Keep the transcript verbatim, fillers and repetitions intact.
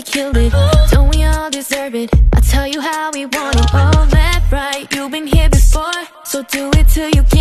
killed it. Don't we all deserve it? I'll tell you how we want it. Oh, left, right, you've been here before, so do it till you can't.